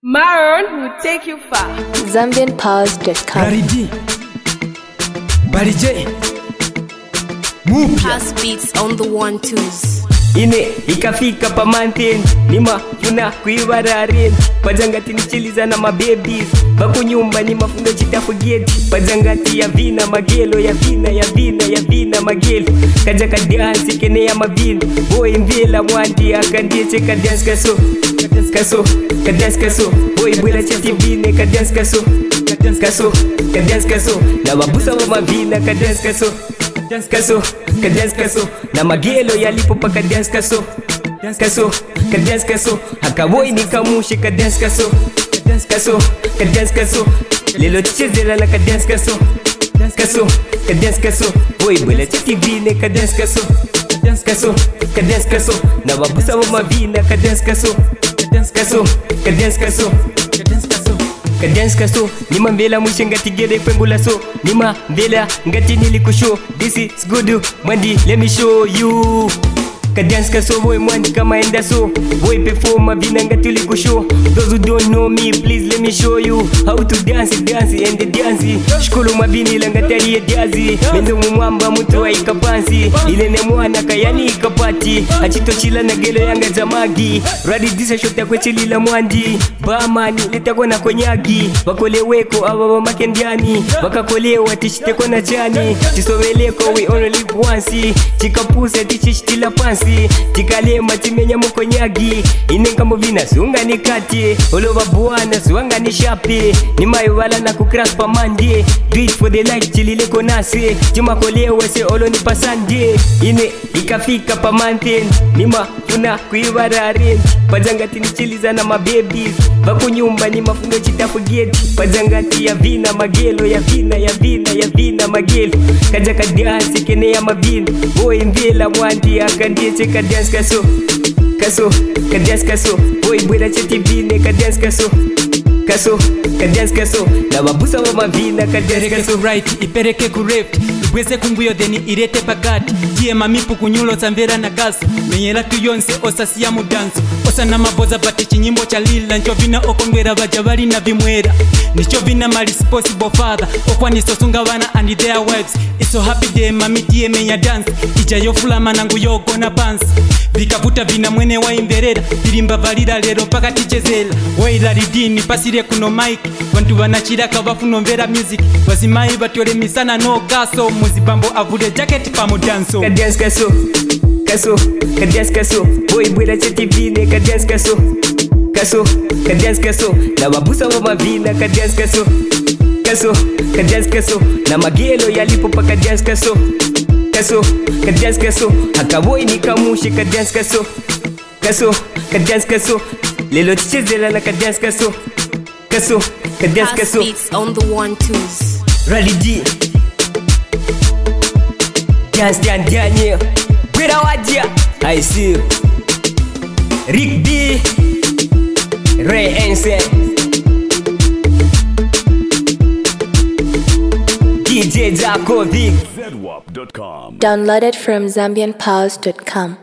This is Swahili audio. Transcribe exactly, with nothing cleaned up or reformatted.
Maron will take you far. Zambian Pause dot com. Laridi Barije Mupya Pass beats on the one twos. Ine ikafika pa mountain nima yuna kuivararin pajangati nichiliza na mababies bako nyumba ni mafundo chitafugeti pajangati ya vina magelo ya vina ya vina ya vina magelo kaja ka dance kene ya mavina boy mvela mwandi akandie cheka dance kaso dance kaso ka dance kaso boy bwela chati vine ka dance kaso ka dance kaso ka dance kaso na babusa wa mavina ka dance kaso dance kaso ka dance kaso na magelo yalipo paka dance kaso dance kaso ka dance kaso hakaboi nikamushi ka dance kaso dance kaso ka dance kaso lelo chezela na ka dance kaso dance kaso ka dance kaso boy bwela chati vine ka dance kaso dance kaso ka dance kaso na babusa wa mavina ka dance kaso dance kaso ka dance kaso ka dance kaso ka dance kaso nima mbela mwishe ngati gede kwengula so nima mbela ngati nilikushow this is good mwandi let me show you ka dance kaso boy mwandi kama enda so boy perform vina ngati likushow those who don't know me please let me show you how to dance dance and the dance shikolo mabini la ngati ya jazi mendo mwamba mtu wa ikapansi ile ne mwana kayani ikapati achito chila na gelo yanga zamagi radi disa shota kwechilila mwandi bamani letako na konyagi wakoleweko aba makendiani wakakolewa tishite kona chani tisoweleko we only live once tikapuse tichitila pansi tikalema timenya mukonyagi inenga movina sunga nikati olova bwana suanga ni shapi ni maiwala na kucrash pa mandi do it for the life chilile konase timakolewa se olo ni pasande ine ikafika pa mountain nima kuna kuivararin pajangati nichiliza na mababies bako nyumba ni mafundo chitafugeti pajangati ya vina magelo ya vina ya vina ya vina magelo kaja ka dance kene ya mavina boy mvela mwandi akandie cheka dance kaso kaso ka dance kaso boy bwela cheti vine ka dance kaso kaso ka dance kaso na babusa wa mavina ka dance kaso right ipereke ku left ibweze kumbuyo then irete bagati tie mamipu kunyulo zamvera na gas menyela tu yonse osasiya mu dance osa na maboza bate chinyimbo cha lila njo vina okongwera bajabali na vimwera nicho vina my responsible father okwani sosunga bana and their wives it's so happy day mami tie menya dance ija yofula manangu yogo na bands vikavuta vina mwene wa imberera bilimba valira lero paka tichezela waila ridini pasire kuno mic bantu banachira kabafuno mvera music wazimai batole misana no gaso muzibambo avude jacket pa mu danso ka dance kaso kaso ka dance kaso boy bwela cheti vine ka dance kaso kaso ka dance kaso na babusa wa mavina ka dance kaso kaso ka dance kaso na magelo yalipo paka dance kaso kaso ka dance kaso hakaboi nikamushi ka dance kaso kaso ka dance kaso lelo chezela na ka dance kaso kaso ka dance Pass kaso beats on the one twos. Ralidi Dance Dan Daniel Gwera wajia I see you Rick B Ray Ense D J Zakovic Z W A P dot com. Downloaded from Zambian Pause dot com.